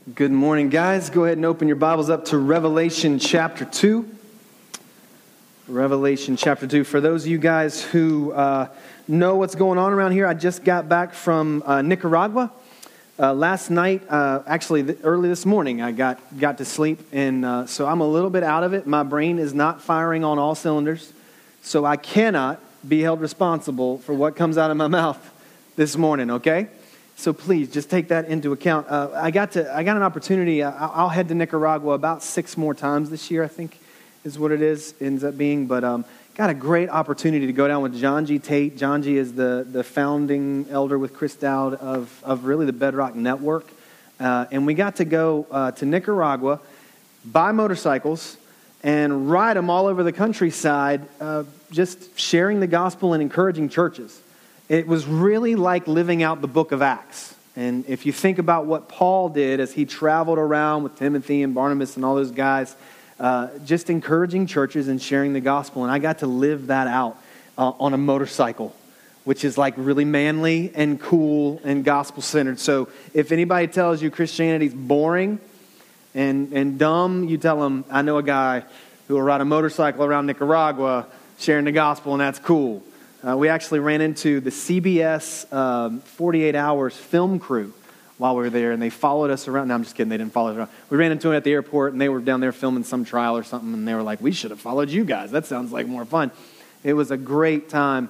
Good morning, guys. Go ahead and open your Bibles up to Revelation chapter 2. Revelation chapter 2. For those of you guys who know what's going on around here, I just got back from Nicaragua. Last night, early this morning, I got to sleep, and so I'm a little bit out of it. My brain is not firing on all cylinders, so I cannot be held responsible for what comes out of my mouth this morning, okay? So please, just take that into account. I got an opportunity. I'll head to Nicaragua about 6 more times this year, I think, is what it ends up being. But got a great opportunity to go down with John G. Tate. John G. is the founding elder with Chris Dowd of really the Bedrock Network. And we got to go to Nicaragua, buy motorcycles, and ride them all over the countryside, just sharing the gospel and encouraging churches. It was really like living out the book of Acts. And if you think about what Paul did as he traveled around with Timothy and Barnabas and all those guys, just encouraging churches and sharing the gospel. And I got to live that out on a motorcycle, which is like really manly and cool and gospel-centered. So if anybody tells you Christianity's boring and dumb, you tell them, I know a guy who will ride a motorcycle around Nicaragua sharing the gospel, and that's cool. We actually ran into the CBS 48 Hours film crew while we were there, and they followed us around. No, I'm just kidding. They didn't follow us around. We ran into them at the airport, and they were down there filming some trial or something, and they were like, we should have followed you guys. That sounds like more fun. It was a great time.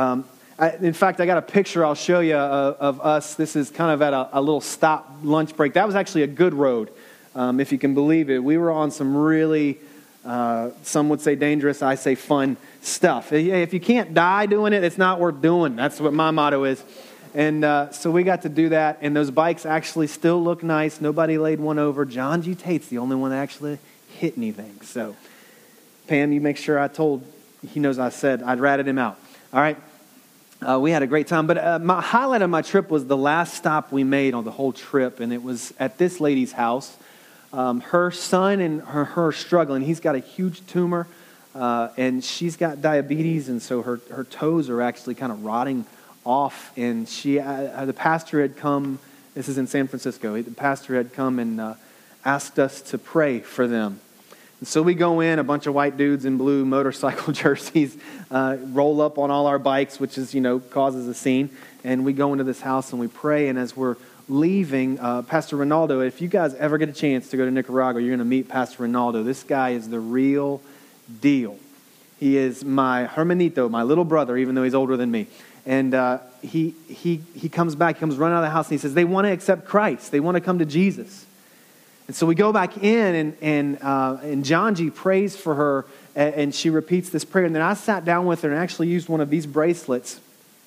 In fact, I got a picture I'll show you of us. This is kind of at a little stop lunch break. That was actually a good road, if you can believe it. We were on some really, some would say dangerous, I say fun stuff. If you can't die doing it, it's not worth doing. That's what my motto is. And so we got to do that, and those bikes actually still look nice. Nobody laid one over. John G. Tate's the only one that actually hit anything. So, Pam, you make sure he knows I said I'd ratted him out. All right. We had a great time. But my highlight of my trip was the last stop we made on the whole trip, and it was at this lady's house. Her son and her are struggling. He's got a huge tumor. And she's got diabetes, and so her toes are actually kind of rotting off. And the pastor had come. This is in San Francisco. The pastor had come and asked us to pray for them. And so we go in, a bunch of white dudes in blue motorcycle jerseys, roll up on all our bikes, which is causes a scene. And we go into this house and we pray. And as we're leaving, Pastor Ronaldo, if you guys ever get a chance to go to Nicaragua, you're going to meet Pastor Ronaldo. This guy is the real deal. He is my hermanito, my little brother, even though he's older than me. And he comes back, he comes running out of the house, and he says, they want to accept Christ. They want to come to Jesus. And so we go back in, and John G. prays for her, and she repeats this prayer. And then I sat down with her and actually used one of these bracelets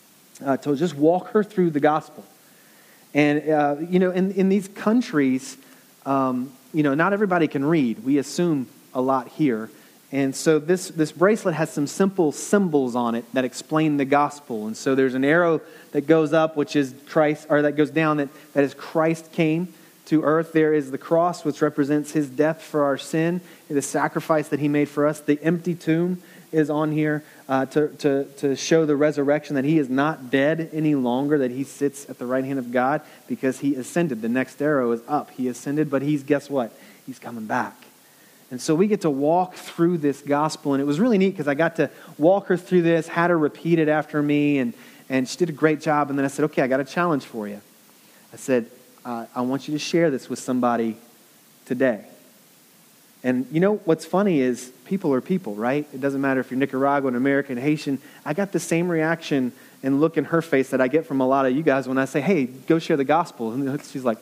to just walk her through the gospel. And, in these countries, not everybody can read. We assume a lot here. And so this bracelet has some simple symbols on it that explain the gospel. And so there's an arrow that goes up, which is Christ, or that goes down, that is Christ came to earth. There is the cross, which represents his death for our sin, the sacrifice that he made for us. The empty tomb is on here to show the resurrection, that he is not dead any longer, that he sits at the right hand of God because he ascended. The next arrow is up. He ascended, but guess what? He's coming back. And so we get to walk through this gospel, and it was really neat because I got to walk her through this, had her repeat it after me, and she did a great job. And then I said, okay, I got a challenge for you. I said, I want you to share this with somebody today. And what's funny is people are people, right? It doesn't matter if you're Nicaraguan, American, Haitian. I got the same reaction and look in her face that I get from a lot of you guys when I say, hey, go share the gospel. And she's like,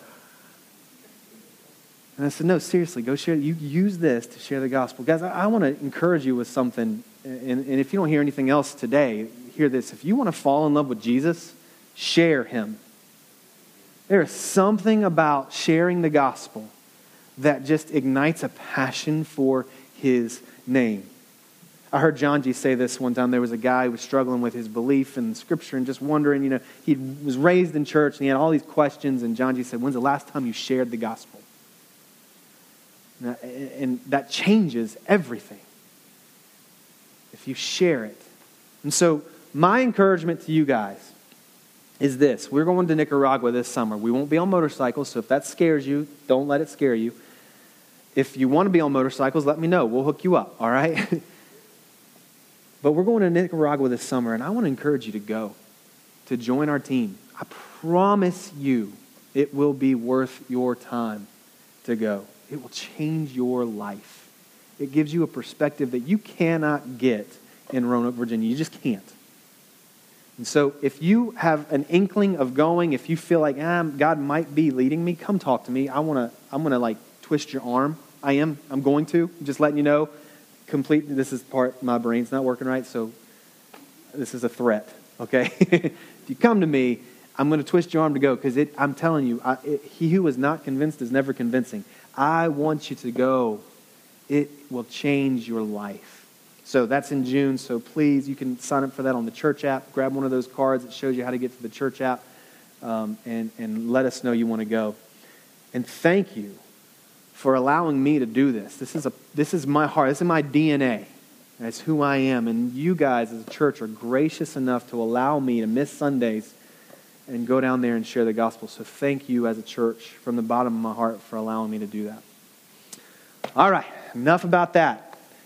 and I said, no, seriously, go share. You use this to share the gospel. Guys, I want to encourage you with something. And if you don't hear anything else today, hear this. If you want to fall in love with Jesus, share him. There is something about sharing the gospel that just ignites a passion for his name. I heard John G. say this one time. There was a guy who was struggling with his belief in Scripture and just wondering, he was raised in church and he had all these questions. And John G. said, when's the last time you shared the gospel? And that changes everything if you share it. And so my encouragement to you guys is this. We're going to Nicaragua this summer. We won't be on motorcycles, so if that scares you, don't let it scare you. If you want to be on motorcycles, let me know. We'll hook you up, all right? But we're going to Nicaragua this summer, and I want to encourage you to go, to join our team. I promise you it will be worth your time to go. It will change your life. It gives you a perspective that you cannot get in Roanoke, Virginia. You just can't. And so if you have an inkling of going, if you feel like God might be leading me, come talk to me. I'm gonna like twist your arm. I'm going to. Just letting you know. This is part, my brain's not working right, so this is a threat, okay? If you come to me, I'm going to twist your arm to go, because I'm telling you, he who is not convinced is never convincing. I want you to go. It will change your life. So that's in June, so please, you can sign up for that on the church app. Grab one of those cards that shows you how to get to the church app, and let us know you want to go. And thank you for allowing me to do this. This is my heart. This is my DNA. That's who I am. And you guys as a church are gracious enough to allow me to miss Sundays and go down there and share the gospel. So thank you as a church from the bottom of my heart for allowing me to do that. All right, enough about that.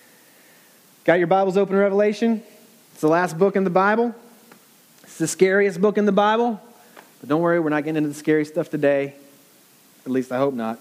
Got your Bibles open in Revelation? It's the last book in the Bible. It's the scariest book in the Bible. But don't worry, we're not getting into the scary stuff today. At least I hope not.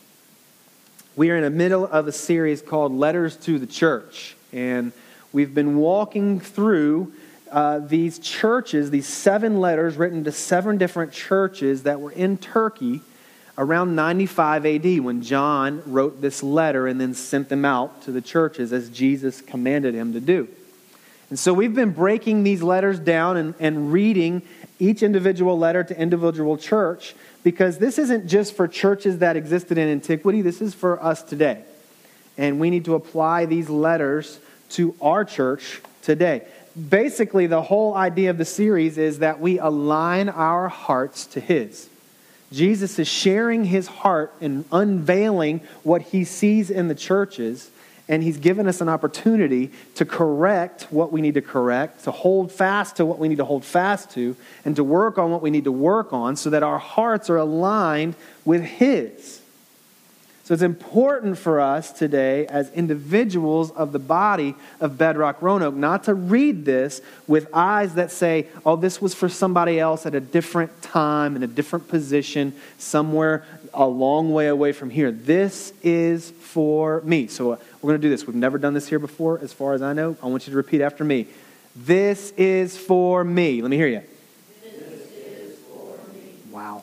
We are in the middle of a series called Letters to the Church. And we've been walking through these churches, these 7 letters written to 7 different churches that were in Turkey around 95 AD when John wrote this letter and then sent them out to the churches as Jesus commanded him to do. And so we've been breaking these letters down and reading each individual letter to individual church, because this isn't just for churches that existed in antiquity. This is for us today. And we need to apply these letters to our church today. Basically, the whole idea of the series is that we align our hearts to His. Jesus is sharing His heart and unveiling what He sees in the churches, and He's given us an opportunity to correct what we need to correct, to hold fast to what we need to hold fast to, and to work on what we need to work on so that our hearts are aligned with His. So it's important for us today as individuals of the body of Bedrock Roanoke not to read this with eyes that say, oh, this was for somebody else at a different time, in a different position, somewhere a long way away from here. This is for me. So we're going to do this. We've never done this here before, as far as I know. I want you to repeat after me. This is for me. Let me hear you. This is for me. Wow.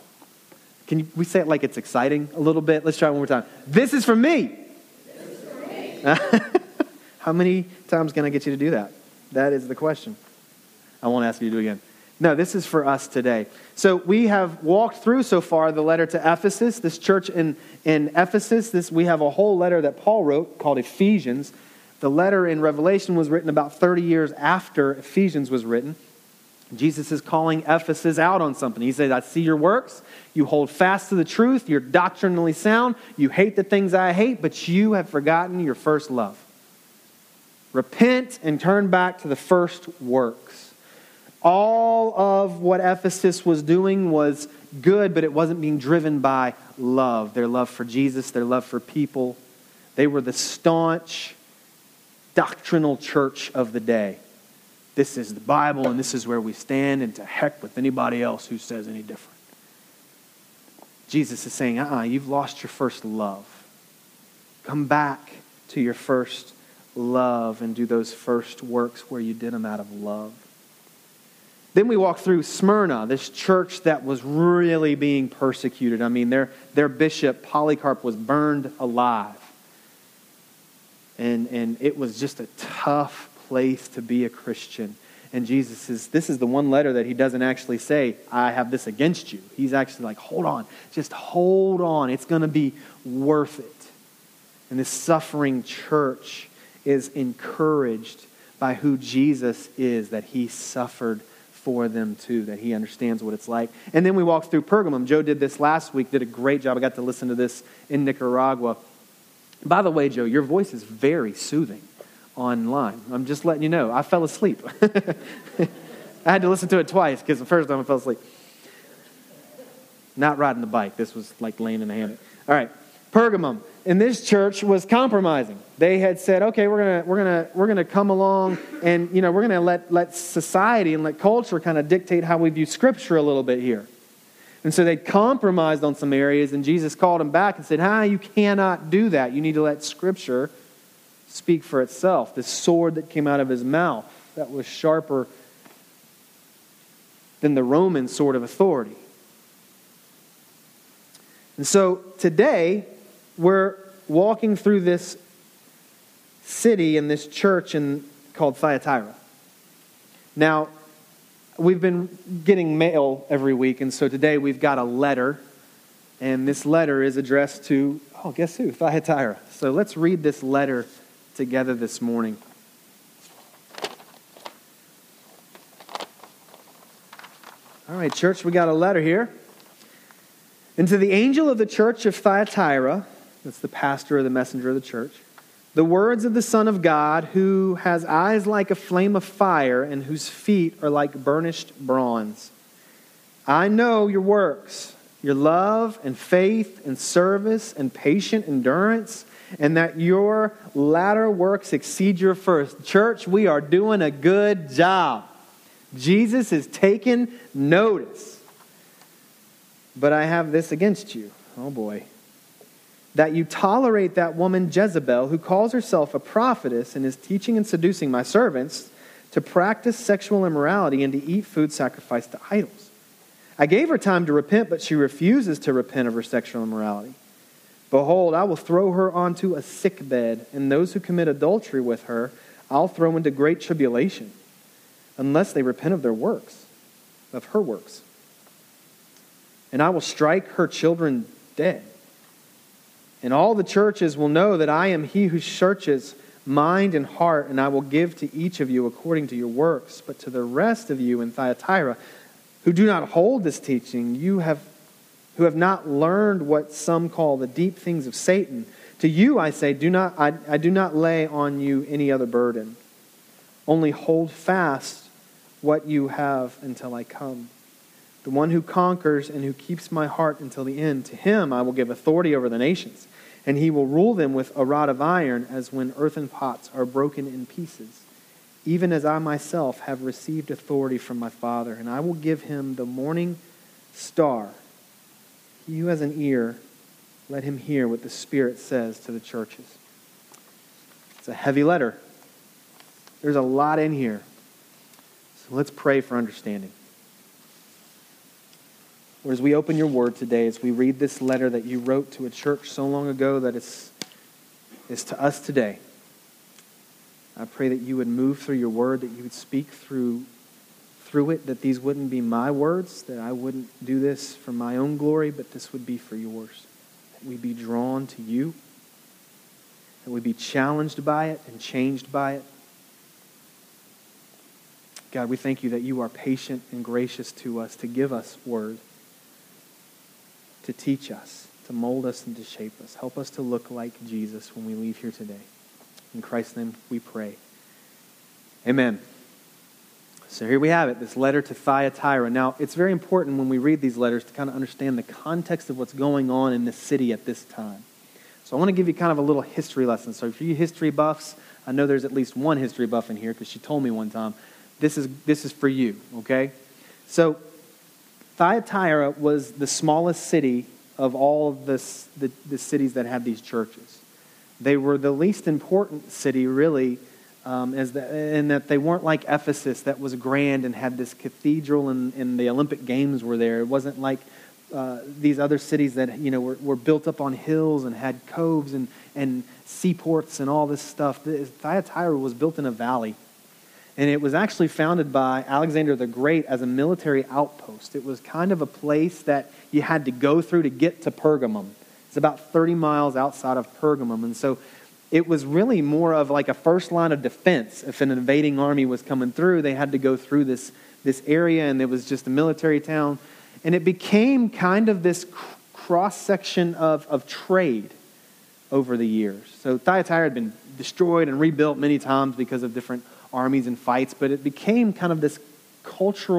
We say it like it's exciting a little bit? Let's try it one more time. This is for me. This is for me. How many times can I get you to do that? That is the question. I won't ask you to do it again. No, this is for us today. So we have walked through so far the letter to Ephesus, this church in Ephesus. We have a whole letter that Paul wrote called Ephesians. The letter in Revelation was written about 30 years after Ephesians was written. Jesus is calling Ephesus out on something. He says, I see your works. You hold fast to the truth. You're doctrinally sound. You hate the things I hate, but you have forgotten your first love. Repent and turn back to the first works. All of what Ephesus was doing was good, but it wasn't being driven by love. Their love for Jesus, their love for people. They were the staunch, doctrinal church of the day. This is the Bible, and this is where we stand, and to heck with anybody else who says any different. Jesus is saying, you've lost your first love. Come back to your first love and do those first works where you did them out of love. Then we walk through Smyrna, this church that was really being persecuted. I mean, their bishop, Polycarp, was burned alive. And it was just a tough place to be a Christian. And this is the one letter that he doesn't actually say, I have this against you. He's actually like, hold on, just hold on. It's going to be worth it. And this suffering church is encouraged by who Jesus is, that He suffered for them too, that He understands what it's like. And then we walked through Pergamum. Joe did this last week, did a great job. I got to listen to this in Nicaragua. By the way, Joe, your voice is very soothing online. I'm just letting you know. I fell asleep. I had to listen to it twice because the first time I fell asleep. Not riding the bike. This was like laying in a hammock. All right. Pergamum. And this church was compromising. They had said, okay, we're gonna come along and, we're gonna let society and let culture kind of dictate how we view Scripture a little bit here. And so they compromised on some areas, and Jesus called them back and said, you cannot do that. You need to let Scripture speak for itself. The sword that came out of his mouth that was sharper than the Roman sword of authority. And so today, we're walking through this city and this church called Thyatira. Now, we've been getting mail every week, and so today we've got a letter, and this letter is addressed to, guess who? Thyatira. So let's read this letter together this morning. All right, church, we got a letter here. And to the angel of the church of Thyatira, that's the pastor or the messenger of the church, the words of the Son of God, who has eyes like a flame of fire and whose feet are like burnished bronze. I know your works, your love and faith and service and patient endurance, and that your latter works exceed your first. Church, we are doing a good job. Jesus is taking notice. But I have this against you. Oh boy. That you tolerate that woman Jezebel, who calls herself a prophetess and is teaching and seducing my servants to practice sexual immorality and to eat food sacrificed to idols. I gave her time to repent, but she refuses to repent of her sexual immorality. Behold, I will throw her onto a sickbed, and those who commit adultery with her I'll throw into great tribulation, unless they repent of their works, of her works. And I will strike her children dead. And all the churches will know that I am he who searches mind and heart, and I will give to each of you according to your works. But to the rest of you in Thyatira, who do not hold this teaching, who have not learned what some call the deep things of Satan, to you I say, I do not lay on you any other burden. Only hold fast what you have until I come. The one who conquers and who keeps my heart until the end, to him I will give authority over the nations, and he will rule them with a rod of iron, as when earthen pots are broken in pieces, even as I myself have received authority from my Father. And I will give him the morning star. He who has an ear, let him hear what the Spirit says to the churches. It's a heavy letter. There's a lot in here. So let's pray for understanding. Or as we open your word today, as we read this letter that you wrote to a church so long ago that is to us today, I pray that you would move through your word, that you would speak through it, that these wouldn't be my words, that I wouldn't do this for my own glory, but this would be for yours. That we'd be drawn to you, that we'd be challenged by it and changed by it. God, we thank you that you are patient and gracious to us, to give us word, to teach us, to mold us, and to shape us. Help us to look like Jesus when we leave here today. In Christ's name we pray. Amen. So here we have it, this letter to Thyatira. Now, it's very important when we read these letters to kind of understand the context of what's going on in this city at this time. So I want to give you kind of a little history lesson. So for you history buffs, I know there's at least one history buff in here because she told me one time, this is for you, okay? So Thyatira was the smallest city of all of the cities that had these churches. They were the least important city, really, in that they weren't like Ephesus, that was grand and had this cathedral, and the Olympic Games were there. It wasn't like these other cities that were built up on hills and had coves and seaports and all this stuff. Thyatira was built in a valley. And it was actually founded by Alexander the Great as a military outpost. It was kind of a place that you had to go through to get to Pergamum. It's about 30 miles outside of Pergamum. And so it was really more of like a first line of defense. If an invading army was coming through, they had to go through this area, and it was just a military town. And it became kind of this cross-section of trade over the years. So Thyatira had been destroyed and rebuilt many times because of different armies and fights, but it became kind of this cultural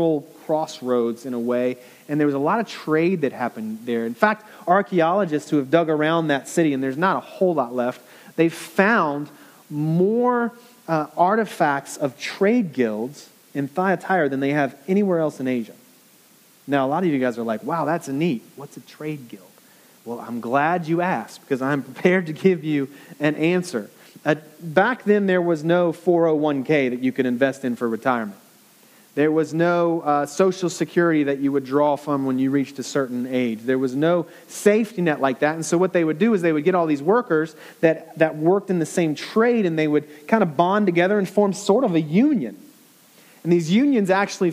crossroads in a way, and there was a lot of trade that happened there. In fact, archaeologists who have dug around that city, and there's not a whole lot left, they've found more artifacts of trade guilds in Thyatira than they have anywhere else in Asia. Now, a lot of you guys are like, wow, that's neat. What's a trade guild? Well, I'm glad you asked, because I'm prepared to give you an answer. Back then, there was no 401k that you could invest in for retirement. There was no Social Security that you would draw from when you reached a certain age. There was no safety net like that. And so what they would do is they would get all these workers that worked in the same trade, and they would kind of bond together and form sort of a union. And these unions actually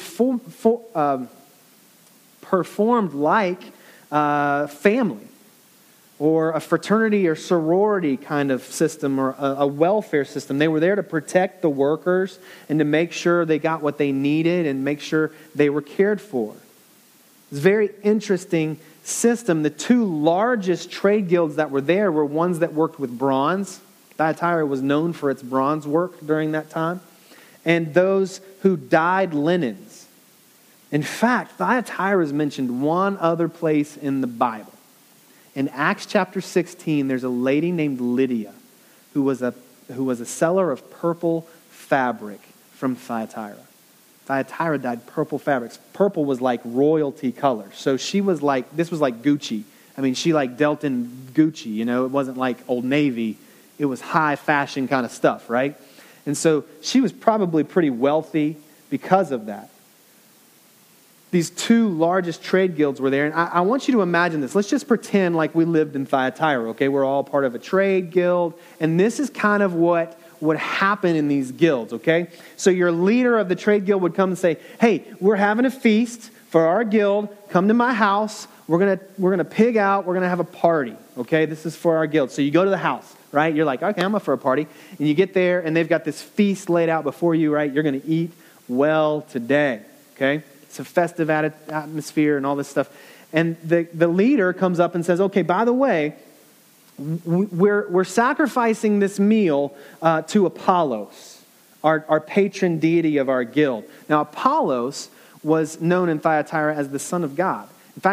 performed like family, or a fraternity or sorority kind of system, or a welfare system. They were there to protect the workers and to make sure they got what they needed and make sure they were cared for. It's a very interesting system. The two largest trade guilds that were there were ones that worked with bronze. Thyatira was known for its bronze work during that time. And those who dyed linens. In fact, Thyatira is mentioned one other place in the Bible. In Acts chapter 16, there's a lady named Lydia who was a seller of purple fabric from Thyatira. Thyatira dyed purple fabrics. Purple was like royalty color. So she was like, this was like Gucci. I mean, she like dealt in Gucci, you know. It wasn't like Old Navy. It was high fashion kind of stuff, right? And so she was probably pretty wealthy because of that. These two largest trade guilds were there. And I want you to imagine this. Let's just pretend like we lived in Thyatira, okay? We're all part of a trade guild. And this is kind of what would happen in these guilds, okay? So your leader of the trade guild would come and say, hey, we're having a feast for our guild. Come to my house. We're gonna pig out. We're going to have a party, okay? This is for our guild. So you go to the house, right? You're like, okay, I'm up for a party. And you get there, and they've got this feast laid out before you, right? You're going to eat well today, okay? It's a festive atmosphere and all this stuff. And the leader comes up and says, okay, by the way, we're sacrificing this meal to Apollos, our patron deity of our guild. Now, Apollos was known in Thyatira as the son of God. In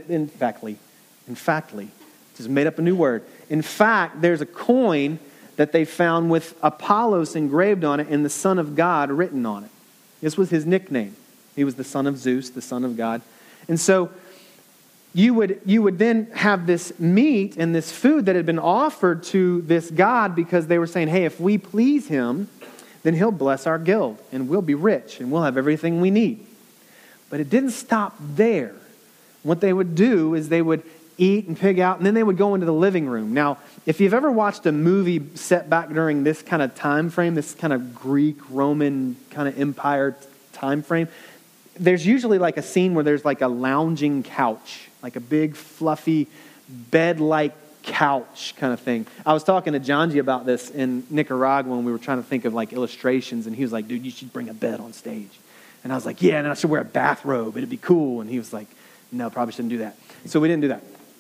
fact, just made up a new word. In fact, there's a coin that they found with Apollos engraved on it and the son of God written on it. This was his nickname. He was the son of Zeus, the son of God. And so you would then have this meat and this food that had been offered to this God because they were saying, hey, if we please him, then he'll bless our guild and we'll be rich and we'll have everything we need. But it didn't stop there. What they would do is they would eat and pig out, and then they would go into the living room. Now, if you've ever watched a movie set back during this kind of time frame, this kind of Greek, Roman kind of empire time frame, there's usually like a scene where there's like a lounging couch, like a big fluffy bed-like couch kind of thing. I was talking to Janji about this in Nicaragua when we were trying to think of like illustrations, and he was like, dude, you should bring a bed on stage. And I was like, yeah, and I should wear a bathrobe. It'd be cool. And he was like, no, probably shouldn't do that. So we didn't do that.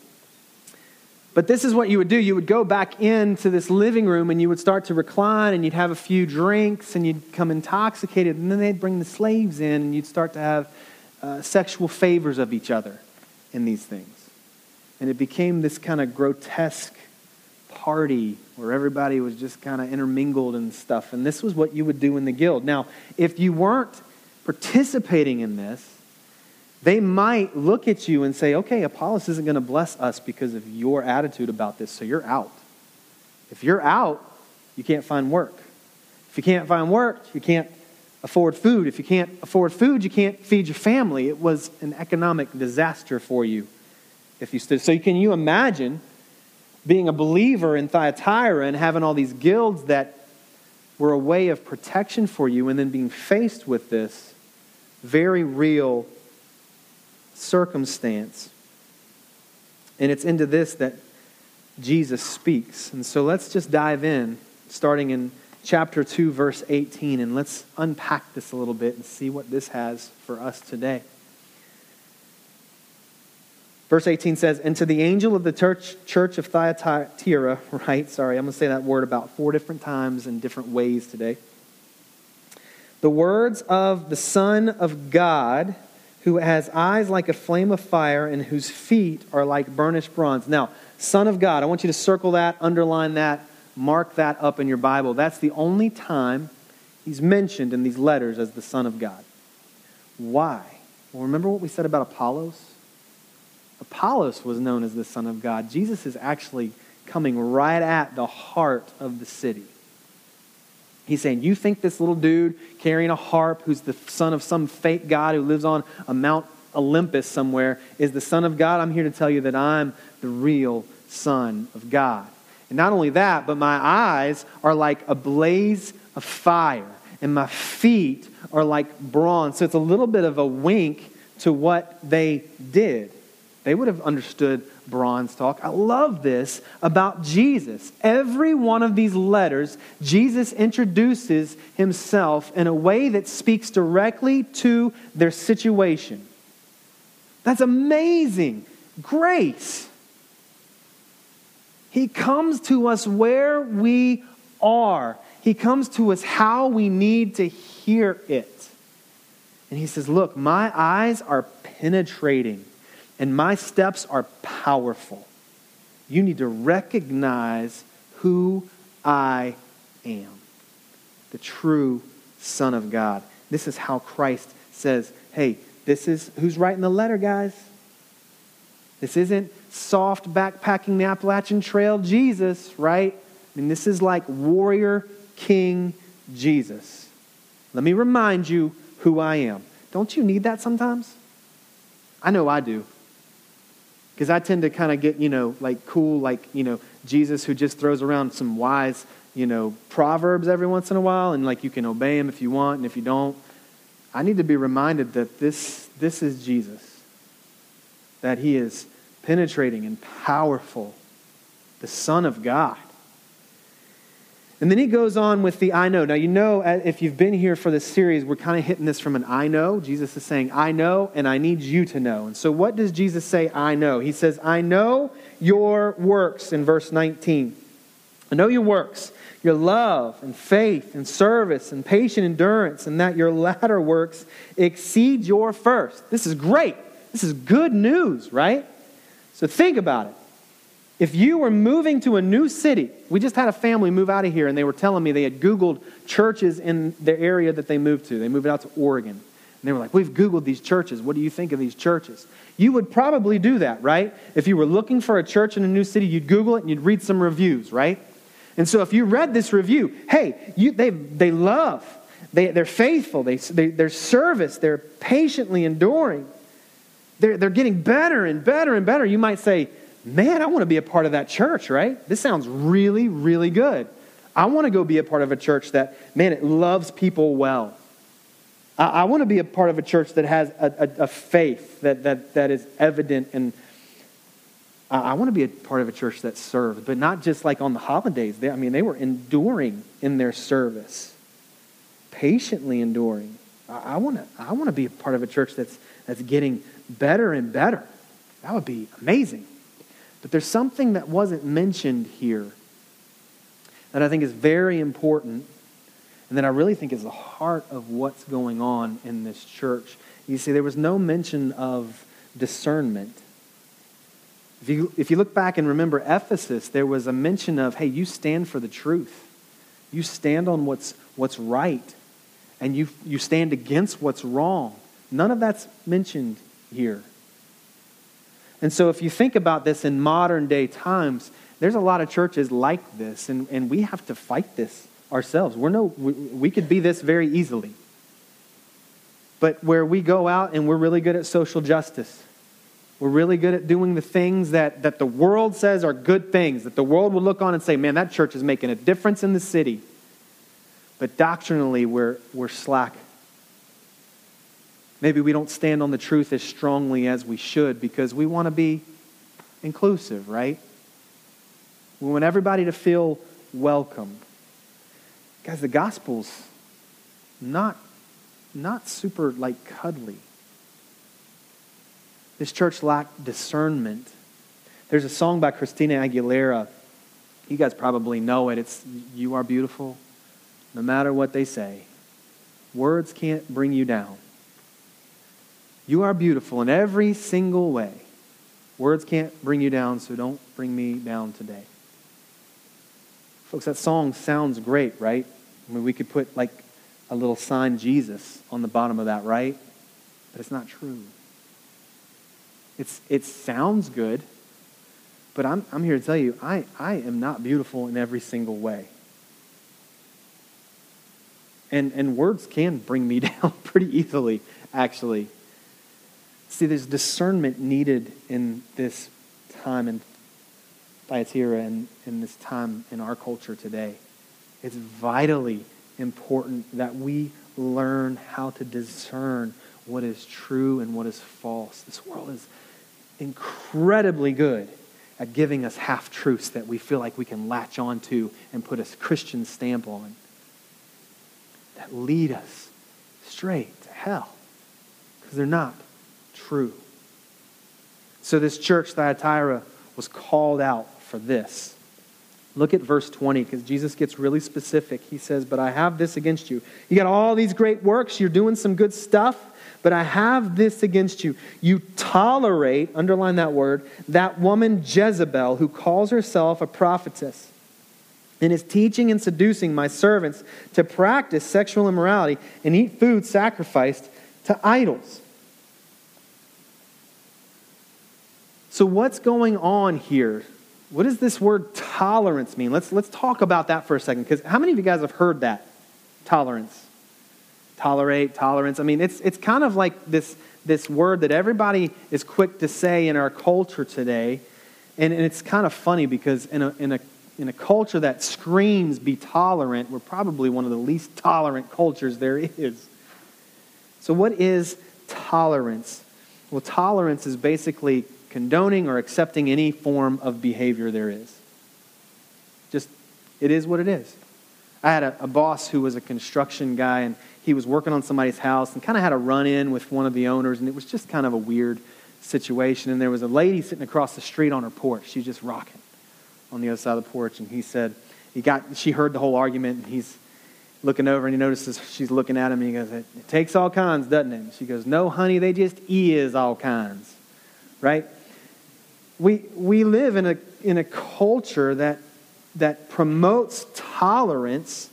But this is what you would do. You would go back into this living room and you would start to recline and you'd have a few drinks and you'd come intoxicated. And then they'd bring the slaves in and you'd start to have sexual favors of each other in these things. And it became this kind of grotesque party where everybody was just kind of intermingled and stuff. And this was what you would do in the guild. Now, if you weren't participating in this, they might look at you and say, okay, Apollos isn't going to bless us because of your attitude about this, so you're out. If you're out, you can't find work. If you can't find work, you can't afford food. If you can't afford food, you can't feed your family. It was an economic disaster for you if you stood. So can you imagine being a believer in Thyatira and having all these guilds that were a way of protection for you and then being faced with this very real circumstance. And it's into this that Jesus speaks. And so let's just dive in, starting in chapter 2, verse 18, and let's unpack this a little bit and see what this has for us today. Verse 18 says, and to the angel of the church of Thyatira, right? Sorry, I'm going to say that word about 4 different times in different ways today. The words of the Son of God, who has eyes like a flame of fire and whose feet are like burnished bronze. Now, Son of God, I want you to circle that, underline that, mark that up in your Bible. That's the only time he's mentioned in these letters as the Son of God. Why? Well, remember what we said about Apollos? Apollos was known as the Son of God. Jesus is actually coming right at the heart of the city. He's saying, you think this little dude carrying a harp, who's the son of some fake god who lives on a Mount Olympus somewhere, is the Son of God? I'm here to tell you that I'm the real Son of God. And not only that, but my eyes are like a blaze of fire, and my feet are like bronze. So it's a little bit of a wink to what they did. They would have understood bronze talk. I love this about Jesus. Every one of these letters, Jesus introduces himself in a way that speaks directly to their situation. That's amazing grace. He comes to us where we are. He comes to us how we need to hear it. And he says, look, my eyes are penetrating. And my steps are powerful. You need to recognize who I am. The true Son of God. This is how Christ says, hey, this is who's writing the letter, guys. This isn't soft backpacking the Appalachian Trail Jesus, right? I mean, this is like warrior king Jesus. Let me remind you who I am. Don't you need that sometimes? I know I do. Because I tend to kind of get, like cool, like, Jesus who just throws around some wise, proverbs every once in a while. And like you can obey him if you want. And if you don't, I need to be reminded that this is Jesus. That he is penetrating and powerful. The Son of God. And then he goes on with the I know. Now, if you've been here for this series, we're kind of hitting this from an I know. Jesus is saying, I know, and I need you to know. And so what does Jesus say, I know? He says, I know your works in verse 19. I know your works, your love and faith and service and patient endurance, and that your latter works exceed your first. This is great. This is good news, right? So think about it. If you were moving to a new city, we just had a family move out of here, and they were telling me they had Googled churches in the area that they moved to. They moved out to Oregon. And they were like, we've Googled these churches. What do you think of these churches? You would probably do that, right? If you were looking for a church in a new city, you'd Google it and you'd read some reviews, right? And so if you read this review, hey, they love, they're faithful, their service, they're patiently enduring. They're getting better and better and better. You might say, man, I want to be a part of that church, right? This sounds really, really good. I want to go be a part of a church that, man, it loves people well. I want to be a part of a church that has a faith that is evident, and I want to be a part of a church that serves, but not just like on the holidays. They were enduring in their service, patiently enduring. I want to be a part of a church that's getting better and better. That would be amazing. But there's something that wasn't mentioned here that I think is very important, and that I really think is the heart of what's going on in this church. You see, there was no mention of discernment. If you look back and remember Ephesus, there was a mention of, hey, you stand for the truth. You stand on what's right, and you stand against what's wrong. None of that's mentioned here. And so if you think about this in modern day times, there's a lot of churches like this, and we have to fight this ourselves. We could be this very easily. But where we go out and we're really good at social justice, we're really good at doing the things that the world says are good things, that the world will look on and say, man, that church is making a difference in the city. But doctrinally, we're slack. Maybe we don't stand on the truth as strongly as we should because we want to be inclusive, right? We want everybody to feel welcome. Guys, the gospel's not super like cuddly. This church lacked discernment. There's a song by Christina Aguilera. You guys probably know it. It's "You Are Beautiful, no matter what they say. Words can't bring you down." You are beautiful in every single way. Words can't bring you down, so don't bring me down today. Folks, that song sounds great, right? I mean, we could put like a little sign Jesus on the bottom of that, right? But it's not true. It sounds good, but I'm here to tell you, I am not beautiful in every single way. And words can bring me down pretty easily, actually. See, there's discernment needed in this time in Thyatira and in this time in our culture today. It's vitally important that we learn how to discern what is true and what is false. This world is incredibly good at giving us half-truths that we feel like we can latch onto and put a Christian stamp on that lead us straight to hell because they're not true. So this church, Thyatira, was called out for this. Look at verse 20, because Jesus gets really specific. He says, but I have this against you. You got all these great works. You're doing some good stuff. But I have this against you. You tolerate, underline that word, that woman Jezebel who calls herself a prophetess and is teaching and seducing my servants to practice sexual immorality and eat food sacrificed to idols. So what's going on here? What does this word tolerance mean? Let's talk about that for a second, because how many of you guys have heard that? Tolerance. Tolerate, tolerance. I mean, it's kind of like this word that everybody is quick to say in our culture today, and it's kind of funny because in a culture that screams be tolerant, we're probably one of the least tolerant cultures there is. So what is tolerance? Well, tolerance is basically condoning or accepting any form of behavior there is. Just, it is what it is. I had a boss who was a construction guy, and he was working on somebody's house and kind of had a run-in with one of the owners, and it was just kind of a weird situation. And there was a lady sitting across the street on her porch. She was just rocking on the other side of the porch, and he said, she heard the whole argument, and he's looking over, and he notices she's looking at him, and he goes, it takes all kinds, doesn't it? And she goes, no, honey, they just is all kinds, right? We live in a culture that promotes tolerance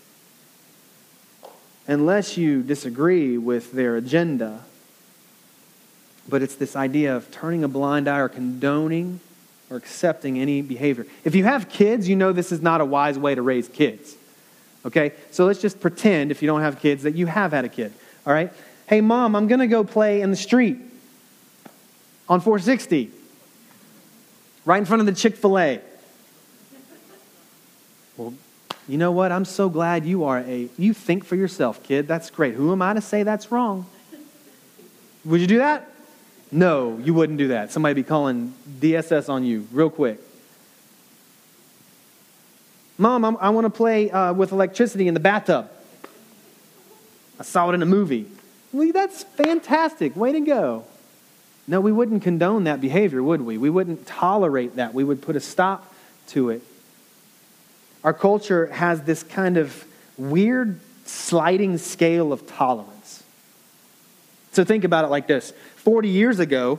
unless you disagree with their agenda. But it's this idea of turning a blind eye or condoning or accepting any behavior. If you have kids, you know this is not a wise way to raise kids. Okay? So let's just pretend, if you don't have kids, that you have had a kid. All right? Hey, Mom, I'm going to go play in the street on 460. Right in front of the Chick-fil-A. Well, you know what? I'm so glad you think for yourself, kid. That's great. Who am I to say that's wrong? Would you do that? No, you wouldn't do that. Somebody be calling DSS on you real quick. Mom, I want to play with electricity in the bathtub. I saw it in a movie. Well, that's fantastic. Way to go. No, we wouldn't condone that behavior, would we? We wouldn't tolerate that. We would put a stop to it. Our culture has this kind of weird sliding scale of tolerance. So think about it like this. 40 years ago,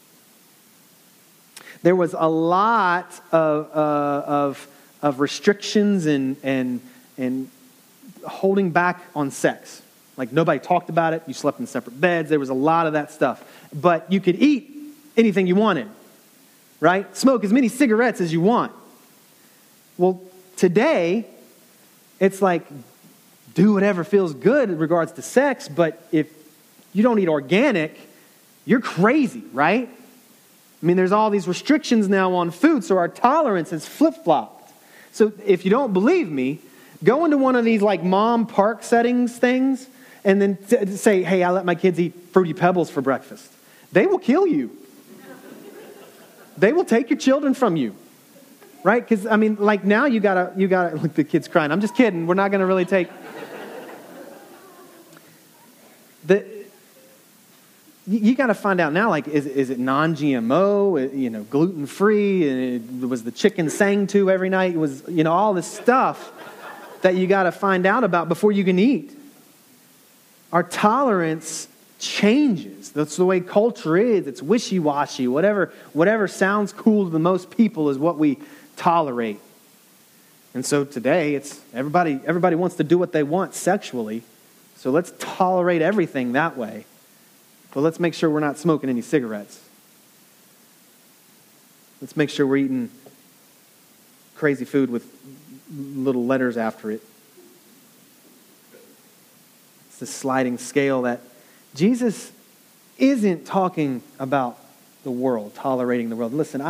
there was a lot of restrictions and holding back on sex. Like nobody talked about it. You slept in separate beds. There was a lot of that stuff. But you could eat anything you wanted, right? Smoke as many cigarettes as you want. Well, today, it's like do whatever feels good in regards to sex, but if you don't eat organic, you're crazy, right? I mean, there's all these restrictions now on food, so our tolerance is flip-flopped. So if you don't believe me, go into one of these like mom park settings things and then say, hey, I let my kids eat Fruity Pebbles for breakfast. They will kill you. They will take your children from you. Right? Because, I mean, like now you gotta, look, the kid's crying. I'm just kidding. We're not going to really take. You got to find out now, like, is it non-GMO, gluten-free? Was the chicken sang to every night? It was, all this stuff that you got to find out about before you can eat. Our tolerance changes. That's the way culture is. It's wishy-washy. Whatever sounds cool to the most people is what we tolerate. And so today, it's everybody wants to do what they want sexually. So let's tolerate everything that way. But let's make sure we're not smoking any cigarettes. Let's make sure we're eating crazy food with little letters after it. It's the sliding scale that Jesus isn't talking about the world, tolerating the world. Listen,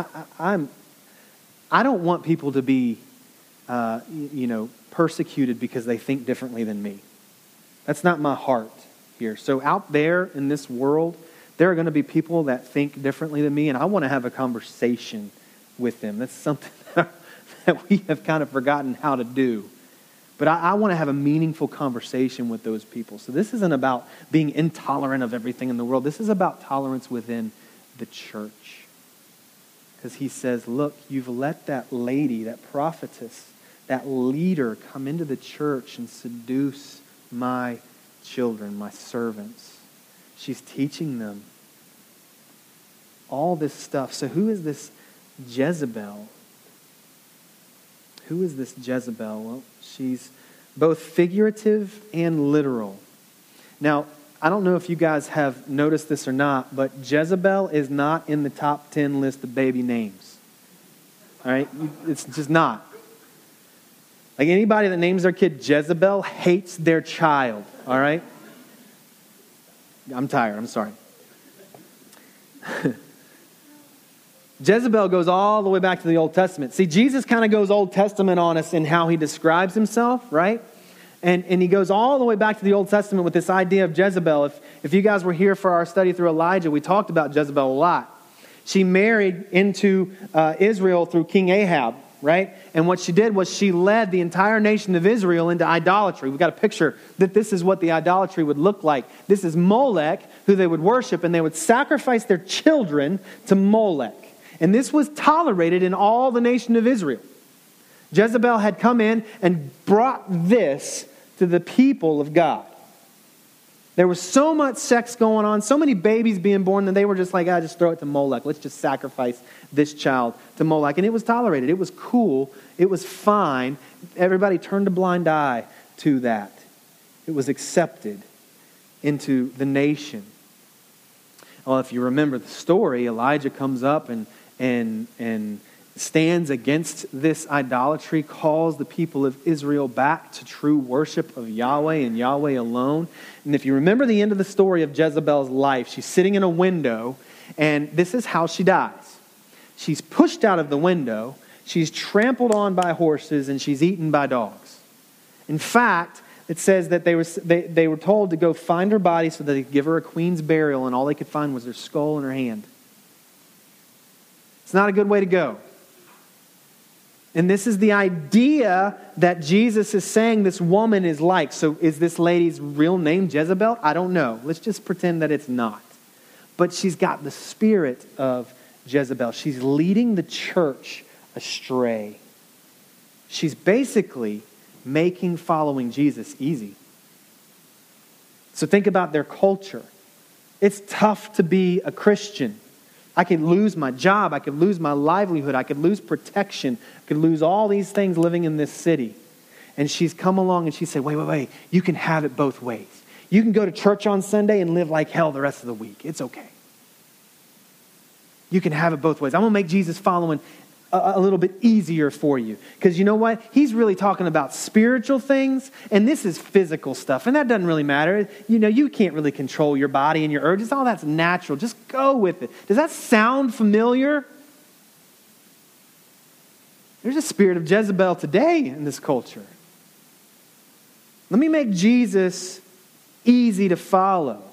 I don't want people to be, persecuted because they think differently than me. That's not my heart here. So out there in this world, there are going to be people that think differently than me, and I want to have a conversation with them. That's something that we have kind of forgotten how to do. But I want to have a meaningful conversation with those people. So this isn't about being intolerant of everything in the world. This is about tolerance within the church. Because he says, look, you've let that lady, that prophetess, that leader come into the church and seduce my children, my servants. She's teaching them all this stuff. So who is this Jezebel? Who is this Jezebel? Well, she's both figurative and literal. Now, I don't know if you guys have noticed this or not, but Jezebel is not in the top 10 list of baby names. All right? It's just not. Like anybody that names their kid Jezebel hates their child. All right? I'm tired. I'm sorry. Jezebel goes all the way back to the Old Testament. See, Jesus kind of goes Old Testament on us in how he describes himself, right? And he goes all the way back to the Old Testament with this idea of Jezebel. If you guys were here for our study through Elijah, we talked about Jezebel a lot. She married into Israel through King Ahab, right? And what she did was she led the entire nation of Israel into idolatry. We've got a picture that this is what the idolatry would look like. This is Molech, who they would worship, and they would sacrifice their children to Molech. And this was tolerated in all the nation of Israel. Jezebel had come in and brought this to the people of God. There was so much sex going on, so many babies being born, that they were just like, just throw it to Molech. Let's just sacrifice this child to Molech. And it was tolerated. It was cool. It was fine. Everybody turned a blind eye to that. It was accepted into the nation. Well, if you remember the story, Elijah comes up and stands against this idolatry, calls the people of Israel back to true worship of Yahweh and Yahweh alone. And if you remember the end of the story of Jezebel's life, she's sitting in a window, and this is how she dies. She's pushed out of the window, she's trampled on by horses, and she's eaten by dogs. In fact, it says that they were told to go find her body so that they could give her a queen's burial, and all they could find was her skull in her hand. It's not a good way to go. And this is the idea that Jesus is saying this woman is like. So is this lady's real name Jezebel? I don't know. Let's just pretend that it's not. But she's got the spirit of Jezebel. She's leading the church astray. She's basically making following Jesus easy. So think about their culture. It's tough to be a Christian. I could lose my job. I could lose my livelihood. I could lose protection. I could lose all these things living in this city. And she's come along and she said, wait. You can have it both ways. You can go to church on Sunday and live like hell the rest of the week. It's okay. You can have it both ways. I'm going to make Jesus following a little bit easier for you. Because you know what? He's really talking about spiritual things, and this is physical stuff. And that doesn't really matter. You know, you can't really control your body and your urges. All that's natural. Just go with it. Does that sound familiar? There's a spirit of Jezebel today in this culture. Let me make Jesus easy to follow.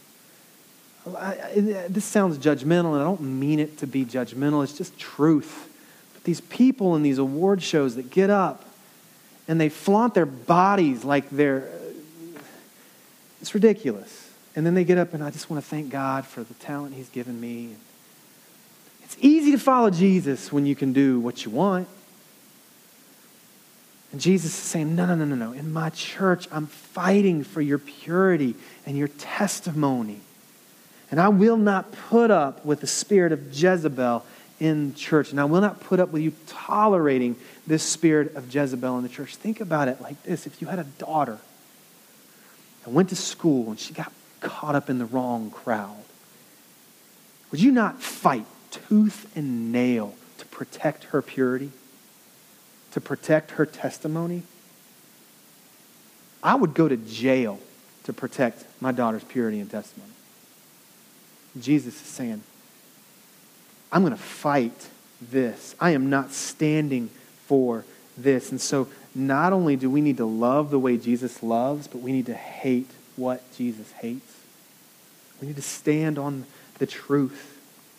This sounds judgmental, and I don't mean it to be judgmental. It's just truth. But these people in these award shows that get up and they flaunt their bodies like it's ridiculous. And then they get up and I just want to thank God for the talent He's given me. It's easy to follow Jesus when you can do what you want. And Jesus is saying, no. In my church, I'm fighting for your purity and your testimony. And I will not put up with the spirit of Jezebel in church. And I will not put up with you tolerating this spirit of Jezebel in the church. Think about it like this. If you had a daughter and went to school and she got caught up in the wrong crowd, would you not fight tooth and nail to protect her purity? To protect her testimony? I would go to jail to protect my daughter's purity and testimony. Jesus is saying, I'm going to fight this. I am not standing for this. And so not only do we need to love the way Jesus loves, but we need to hate what Jesus hates. We need to stand on the truth.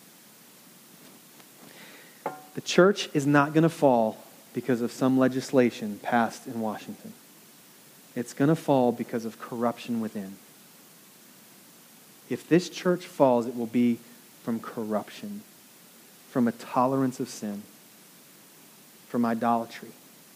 The church is not going to fall because of some legislation passed in Washington. It's going to fall because of corruption within. If this church falls, it will be from corruption, from a tolerance of sin, from idolatry.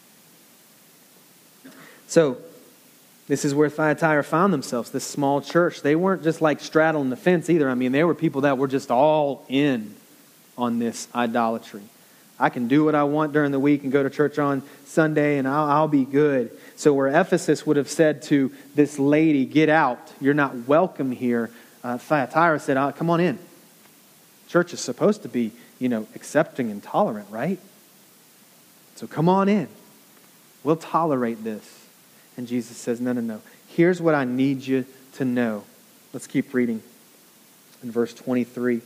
So, this is where Thyatira found themselves, this small church. They weren't just like straddling the fence either. I mean, they were people that were just all in on this idolatry. I can do what I want during the week and go to church on Sunday and I'll be good. So where Ephesus would have said to this lady, get out, you're not welcome here, Thyatira said, come on in. Church is supposed to be, accepting and tolerant, right? So come on in. We'll tolerate this. And Jesus says, no. Here's what I need you to know. Let's keep reading in verse 23.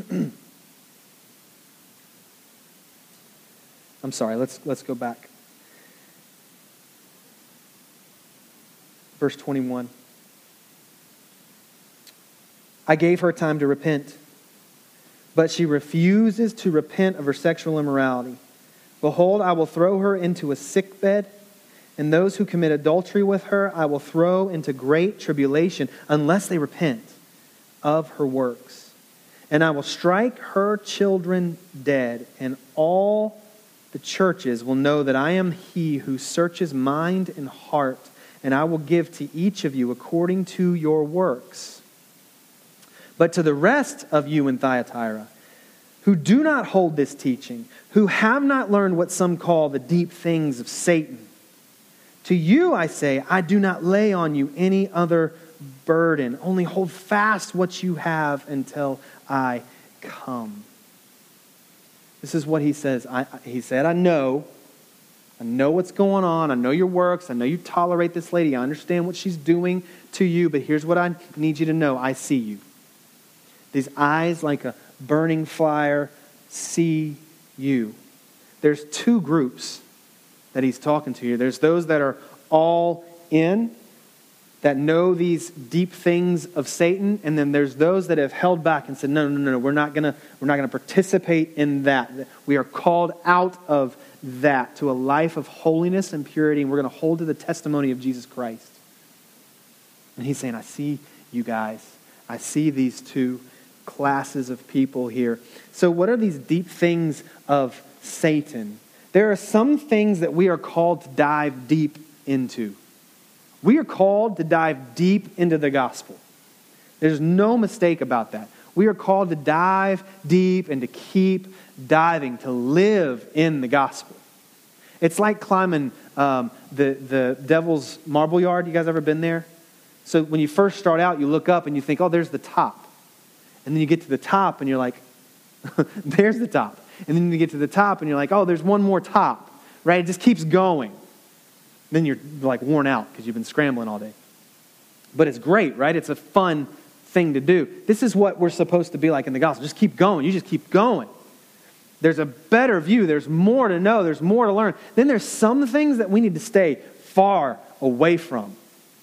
I'm sorry, let's go back. Verse 21. I gave her time to repent, but she refuses to repent of her sexual immorality. Behold, I will throw her into a sickbed, and those who commit adultery with her I will throw into great tribulation, unless they repent of her works. And I will strike her children dead, and all the churches will know that I am he who searches mind and heart, and I will give to each of you according to your works. But to the rest of you in Thyatira, who do not hold this teaching, who have not learned what some call the deep things of Satan, to you I say, I do not lay on you any other burden. Only hold fast what you have until I come. This is what he says. He said, I know what's going on. I know your works. I know you tolerate this lady. I understand what she's doing to you. But here's what I need you to know. I see you. These eyes like a burning fire see you. There's two groups that he's talking to here. There's those that are all in, that know these deep things of Satan, and then there's those that have held back and said, no, we're not gonna participate in that. We are called out of that to a life of holiness and purity, and we're going to hold to the testimony of Jesus Christ. And he's saying, I see you guys. I see these two classes of people here. So what are these deep things of Satan? There are some things that we are called to dive deep into. We are called to dive deep into the gospel. There's no mistake about that. We are called to dive deep and to keep diving, to live in the gospel. It's like climbing the Devil's Marble Yard. You guys ever been there? So when you first start out, you look up and you think, oh, there's the top. And then you get to the top and you're like, there's the top. And then you get to the top and you're like, oh, there's one more top. Right? It just keeps going. Then you're like worn out because you've been scrambling all day. But it's great, right? It's a fun thing to do. This is what we're supposed to be like in the gospel. Just keep going. You just keep going. There's a better view. There's more to know. There's more to learn. Then there's some things that we need to stay far away from.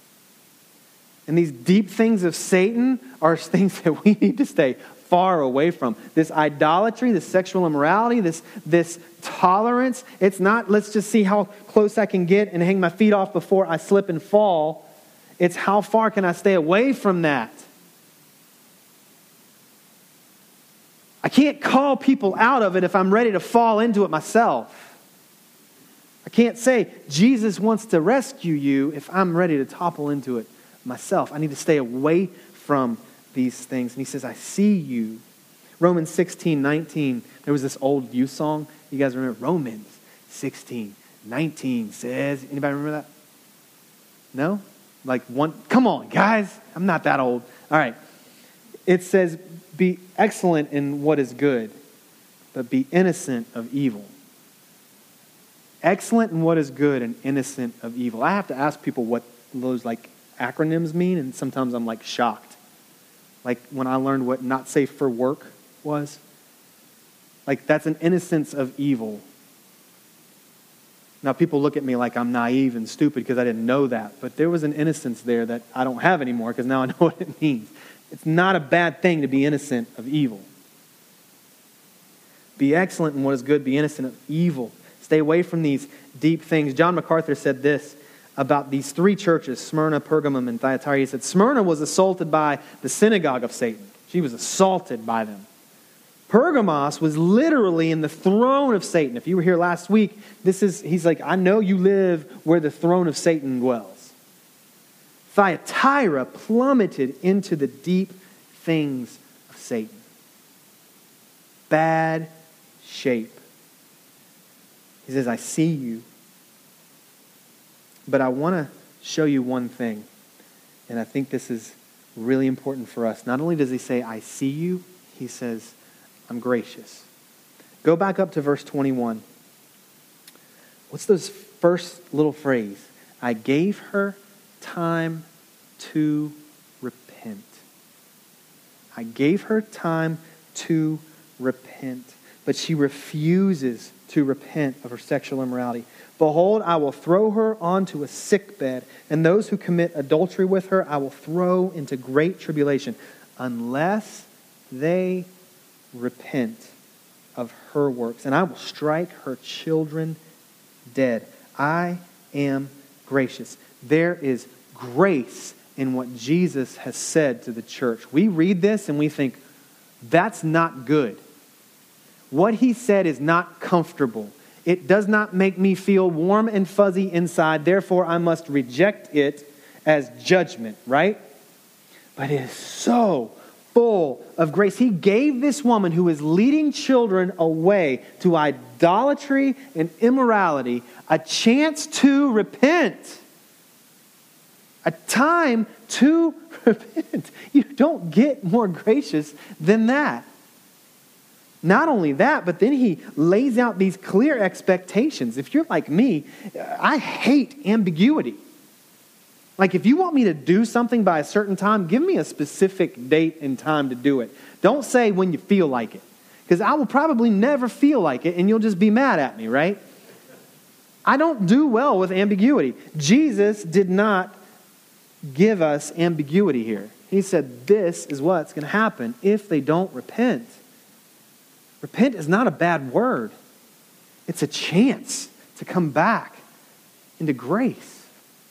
And these deep things of Satan are things that we need to stay far away from. This idolatry, this sexual immorality, this tolerance. It's not, let's just see how close I can get and hang my feet off before I slip and fall. It's how far can I stay away from that? I can't call people out of it if I'm ready to fall into it myself. I can't say Jesus wants to rescue you if I'm ready to topple into it myself. I need to stay away from these things. And he says, I see you. Romans 16:19. There was this old youth song. You guys remember? Romans 16:19 says, anybody remember that? No? Like one, come on, guys. I'm not that old. All right. It says, be excellent in what is good, but be innocent of evil. Excellent in what is good and innocent of evil. I have to ask people what those like acronyms mean, and sometimes I'm like shocked. Like when I learned what not safe for work was. Like that's an innocence of evil. Now people look at me like I'm naive and stupid because I didn't know that. But there was an innocence there that I don't have anymore because now I know what it means. It's not a bad thing to be innocent of evil. Be excellent in what is good. Be innocent of evil. Stay away from these deep things. John MacArthur said this about these three churches, Smyrna, Pergamum, and Thyatira. He said, Smyrna was assaulted by the synagogue of Satan. She was assaulted by them. Pergamos was literally in the throne of Satan. If you were here last week, he's like, I know you live where the throne of Satan dwells. Thyatira plummeted into the deep things of Satan. Bad shape. He says, I see you. But I want to show you one thing. And I think this is really important for us. Not only does he say, I see you, he says, I'm gracious. Go back up to verse 21. What's those first little phrase? I gave her time to repent. I gave her time to repent. But she refuses to repent of her sexual immorality. Behold, I will throw her onto a sickbed, and those who commit adultery with her I will throw into great tribulation, unless they repent of her works. And I will strike her children dead. I am gracious. There is grace in what Jesus has said to the church. We read this and we think, that's not good. What he said is not comfortable. It does not make me feel warm and fuzzy inside. Therefore, I must reject it as judgment, right? But it is so full of grace. He gave this woman who is leading children away to idolatry and immorality a chance to repent. A time to repent. You don't get more gracious than that. Not only that, but then he lays out these clear expectations. If you're like me, I hate ambiguity. Like if you want me to do something by a certain time, give me a specific date and time to do it. Don't say when you feel like it. Because I will probably never feel like it and you'll just be mad at me, right? I don't do well with ambiguity. Jesus did not give us ambiguity here. He said this is what's going to happen if they don't repent. Repent is not a bad word. It's a chance to come back into grace.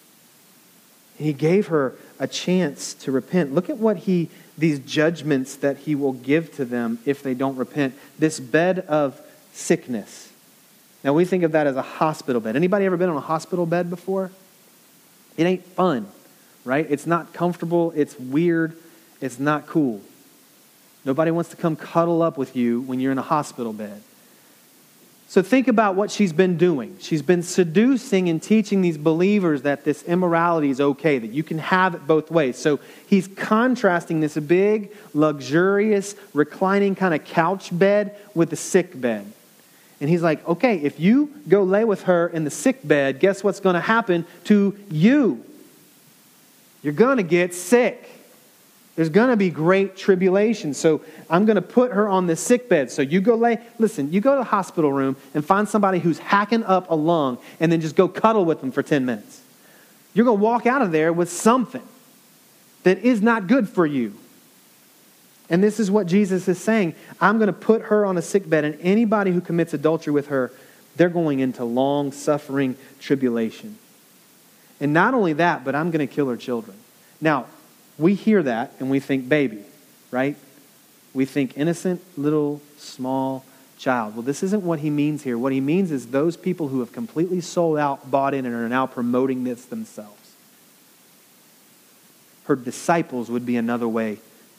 And he gave her a chance to repent. Look at what these judgments that he will give to them if they don't repent. This bed of sickness. Now we think of that as a hospital bed. Anybody ever been on a hospital bed before? It ain't fun, right? It's not comfortable. It's weird. It's not cool. Nobody wants to come cuddle up with you when you're in a hospital bed. So think about what she's been doing. She's been seducing and teaching these believers that this immorality is okay, that you can have it both ways. So he's contrasting this big, luxurious, reclining kind of couch bed with a sick bed. And he's like, okay, if you go lay with her in the sick bed, guess what's going to happen to you? You're going to get sick. There's going to be great tribulation. So I'm going to put her on the sick bed. So you go you go to the hospital room and find somebody who's hacking up a lung and then just go cuddle with them for 10 minutes. You're going to walk out of there with something that is not good for you. And this is what Jesus is saying. I'm going to put her on a sick bed, and anybody who commits adultery with her, they're going into long suffering tribulation. And not only that, but I'm going to kill her children. Now, we hear that and we think baby, right? We think innocent, little, small child. Well, this isn't what he means here. What he means is those people who have completely sold out, bought in, and are now promoting this themselves. Her disciples would be another way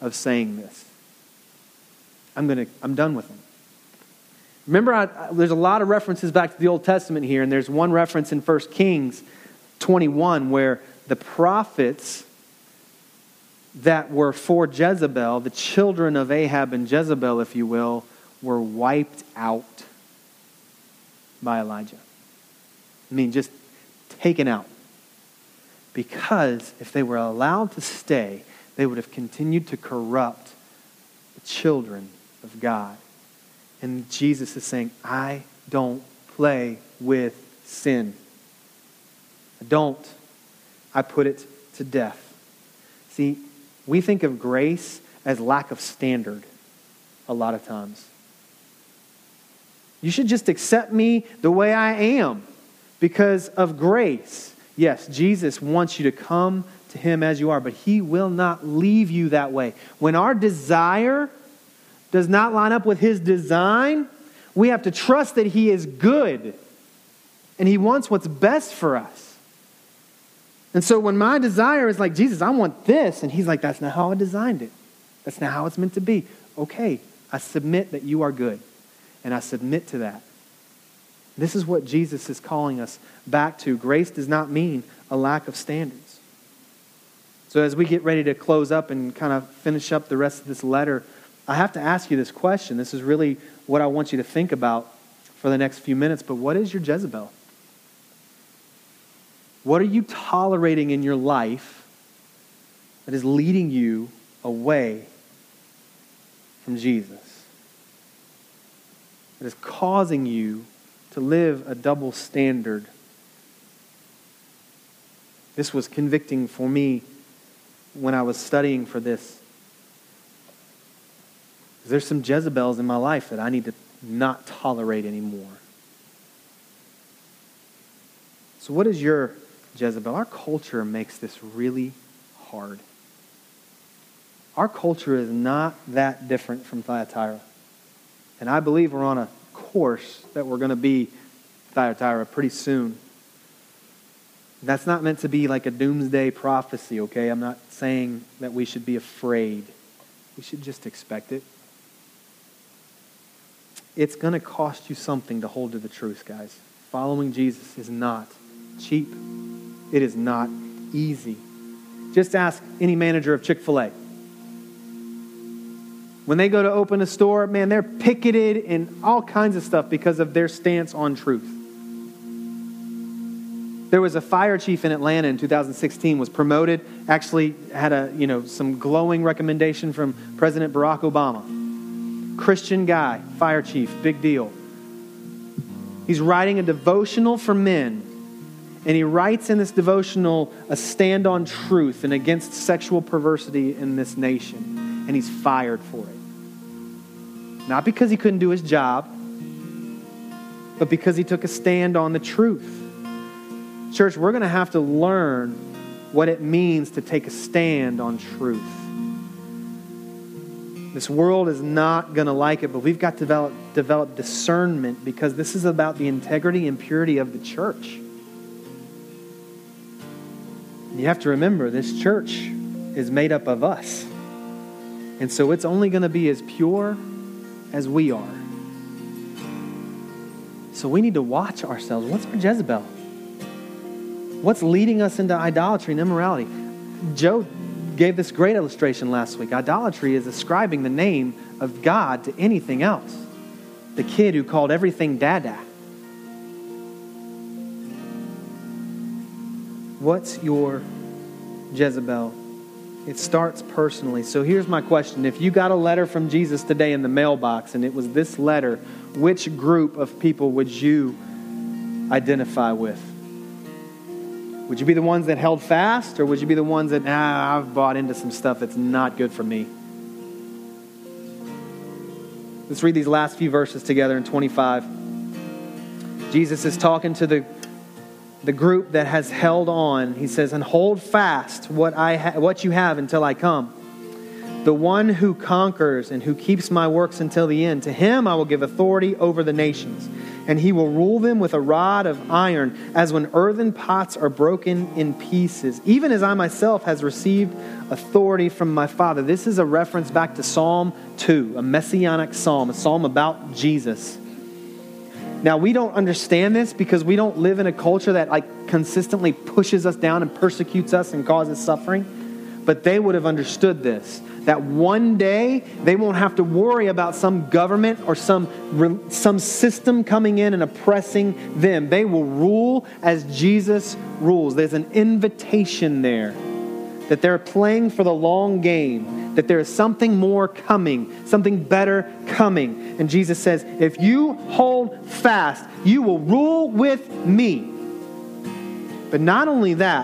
of saying this. I'm done with them. Remember, there's a lot of references back to the Old Testament here, and there's one reference in 1 Kings 21 where the prophets that were for Jezebel, the children of Ahab and Jezebel, if you will, were wiped out by Elijah. I mean, just taken out. Because if they were allowed to stay, they would have continued to corrupt the children of God. And Jesus is saying, I don't play with sin. I don't. I put it to death. See, we think of grace as lack of standard a lot of times. You should just accept me the way I am because of grace. Yes, Jesus wants you to come to him as you are, but he will not leave you that way. When our desire does not line up with his design, we have to trust that he is good and he wants what's best for us. And so when my desire is like, Jesus, I want this, and he's like, that's not how I designed it. That's not how it's meant to be. Okay, I submit that you are good, and I submit to that. This is what Jesus is calling us back to. Grace does not mean a lack of standards. So as we get ready to close up and kind of finish up the rest of this letter, I have to ask you this question. This is really what I want you to think about for the next few minutes. But what is your Jezebel? What are you tolerating in your life that is leading you away from Jesus? That is causing you to live a double standard. This was convicting for me when I was studying for this. There's some Jezebels in my life that I need to not tolerate anymore. So what is your Jezebel? Our culture makes this really hard. Our culture is not that different from Thyatira. And I believe we're on a course that we're going to be Thyatira pretty soon. That's not meant to be like a doomsday prophecy, okay? I'm not saying that we should be afraid. We should just expect it. It's going to cost you something to hold to the truth, guys. Following Jesus is not cheap. It is not easy. Just ask any manager of Chick-fil-A. When they go to open a store, man, they're picketed and all kinds of stuff because of their stance on truth. There was a fire chief in Atlanta in 2016, was promoted, actually had some glowing recommendation from President Barack Obama. Christian guy, fire chief, big deal. He's writing a devotional for men, and he writes in this devotional a stand on truth and against sexual perversity in this nation, and he's fired for it. Not because he couldn't do his job, but because he took a stand on the truth. Church, we're going to have to learn what it means to take a stand on truth. This world is not going to like it, but we've got to develop discernment because this is about the integrity and purity of the church. And you have to remember, this church is made up of us. And so it's only going to be as pure as we are. So we need to watch ourselves. What's our Jezebel? What's leading us into idolatry and immorality? Joe gave this great illustration last week. Idolatry is ascribing the name of God to anything else. The kid who called everything Dada. What's your Jezebel? It starts personally. So here's my question. If you got a letter from Jesus today in the mailbox and it was this letter, which group of people would you identify with? Would you be the ones that held fast, or would you be the ones that, I've bought into some stuff that's not good for me? Let's read these last few verses together in 25. Jesus is talking to the group that has held on. He says, and hold fast what you have until I come. The one who conquers and who keeps my works until the end, to him I will give authority over the nations. And he will rule them with a rod of iron, as when earthen pots are broken in pieces, even as I myself has received authority from my Father. This is a reference back to Psalm 2, a messianic psalm, a psalm about Jesus. Now, we don't understand this because we don't live in a culture that consistently pushes us down and persecutes us and causes suffering. But they would have understood this, that one day they won't have to worry about some government or some system coming in and oppressing them. They will rule as Jesus rules. There's an invitation there that they're playing for the long game, that there is something more coming, something better coming. And Jesus says, if you hold fast, you will rule with me. But not only that,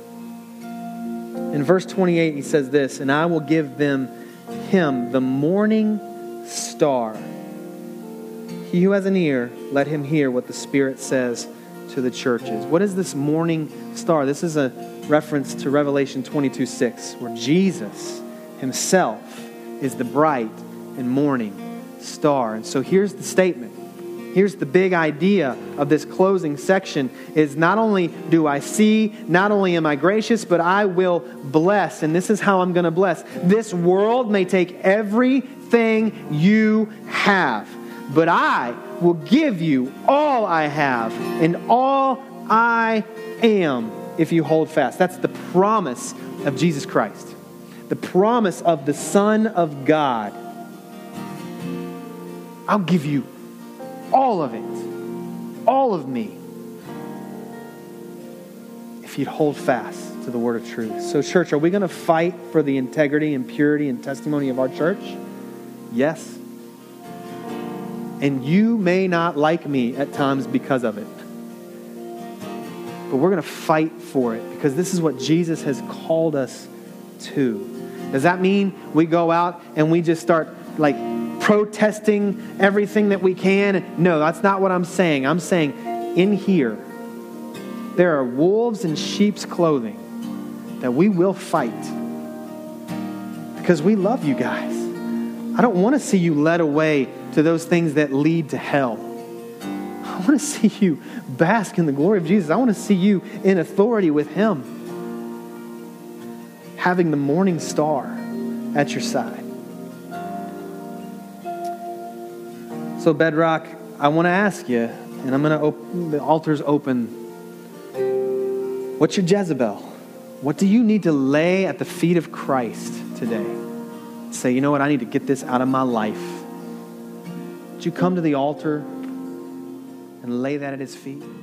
in verse 28, he says this, and I will give him the morning star. He who has an ear, let him hear what the Spirit says to the churches. What is this morning star? This is a reference to Revelation 22:6, where Jesus himself is the bright and morning star. And so here's the statement. Here's the big idea of this closing section is not only do I see, not only am I gracious, but I will bless. And this is how I'm going to bless. This world may take everything you have, but I will give you all I have and all I am if you hold fast. That's the promise of Jesus Christ. The promise of the Son of God. I'll give you all of it, all of me, if you'd hold fast to the word of truth. So church, are we going to fight for the integrity and purity and testimony of our church? Yes. And you may not like me at times because of it. But we're going to fight for it because this is what Jesus has called us to. Does that mean we go out and we just start protesting everything that we can? No, that's not what I'm saying. I'm saying in here, there are wolves in sheep's clothing that we will fight because we love you guys. I don't want to see you led away to those things that lead to hell. I want to see you bask in the glory of Jesus. I want to see you in authority with him, having the morning star at your side. So Bedrock, I want to ask you, and I'm going to open, the altar's open. What's your Jezebel? What do you need to lay at the feet of Christ today? Say, you know what, I need to get this out of my life. Would you come to the altar and lay that at his feet?